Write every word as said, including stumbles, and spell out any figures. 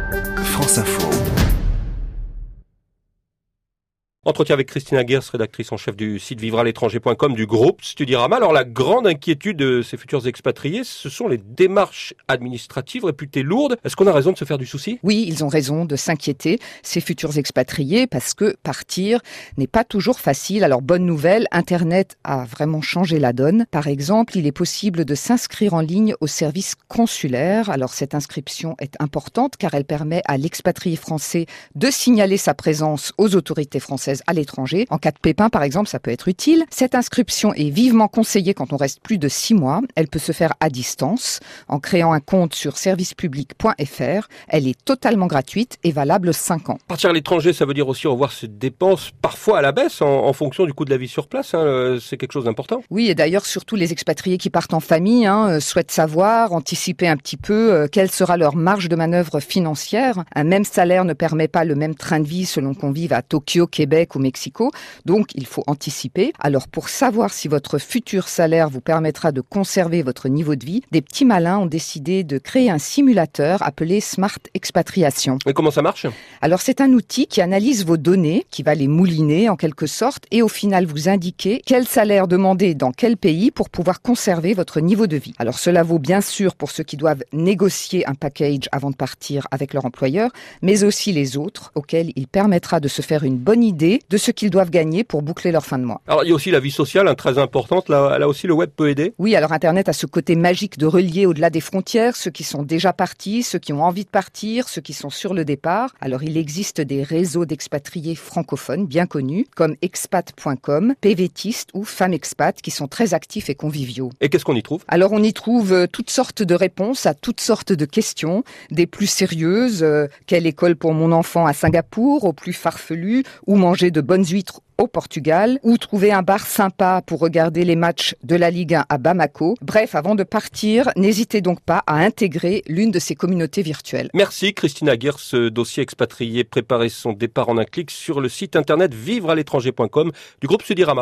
France Info. Entretien avec Christina Geers, rédactrice en chef du site vivre à l'étranger point com du groupe Studirama. Alors la grande inquiétude de ces futurs expatriés, ce sont les démarches administratives réputées lourdes. Est-ce qu'on a raison de se faire du souci ? Oui, ils ont raison de s'inquiéter, ces futurs expatriés, parce que partir n'est pas toujours facile. Alors bonne nouvelle, Internet a vraiment changé la donne. Par exemple, il est possible de s'inscrire en ligne au service consulaire. Alors cette inscription est importante car elle permet à l'expatrié français de signaler sa présence aux autorités françaises à l'étranger. En cas de pépin, par exemple, ça peut être utile. Cette inscription est vivement conseillée quand on reste plus de six mois. Elle peut se faire à distance en créant un compte sur service public point f r. Elle est totalement gratuite et valable cinq ans. Partir à l'étranger, ça veut dire aussi revoir ses dépenses, parfois à la baisse, en, en fonction du coût de la vie sur place. Hein, c'est quelque chose d'important. Oui, et d'ailleurs, surtout les expatriés qui partent en famille hein, souhaitent savoir, anticiper un petit peu euh, quelle sera leur marge de manœuvre financière. Un même salaire ne permet pas le même train de vie selon qu'on vive à Tokyo, Québec ou Mexico, donc il faut anticiper. Alors pour savoir si votre futur salaire vous permettra de conserver votre niveau de vie, des petits malins ont décidé de créer un simulateur appelé Smart Expatriation. Et comment ça marche ? Alors c'est un outil qui analyse vos données, qui va les mouliner en quelque sorte, et au final vous indiquer quel salaire demander dans quel pays pour pouvoir conserver votre niveau de vie. Alors cela vaut bien sûr pour ceux qui doivent négocier un package avant de partir avec leur employeur, mais aussi les autres, auxquels il permettra de se faire une bonne idée de ce qu'ils doivent gagner pour boucler leur fin de mois. Alors il y a aussi la vie sociale, hein, très importante, là, là aussi le web peut aider. Oui, alors Internet a ce côté magique de relier au-delà des frontières, ceux qui sont déjà partis, ceux qui ont envie de partir, ceux qui sont sur le départ. Alors il existe des réseaux d'expatriés francophones bien connus, comme expat point com, PVTiste ou Femmes Expat, qui sont très actifs et conviviaux. Et qu'est-ce qu'on y trouve ? Alors on y trouve toutes sortes de réponses à toutes sortes de questions, des plus sérieuses, euh, quelle école pour mon enfant à Singapour, aux plus farfelues, ou manger de bonnes huîtres au Portugal, ou trouver un bar sympa pour regarder les matchs de la Ligue un à Bamako. Bref, avant de partir, n'hésitez donc pas à intégrer l'une de ces communautés virtuelles. Merci Christina Geers, ce dossier expatrié préparer son départ en un clic sur le site internet vivre à l'étranger point com du groupe Studirama.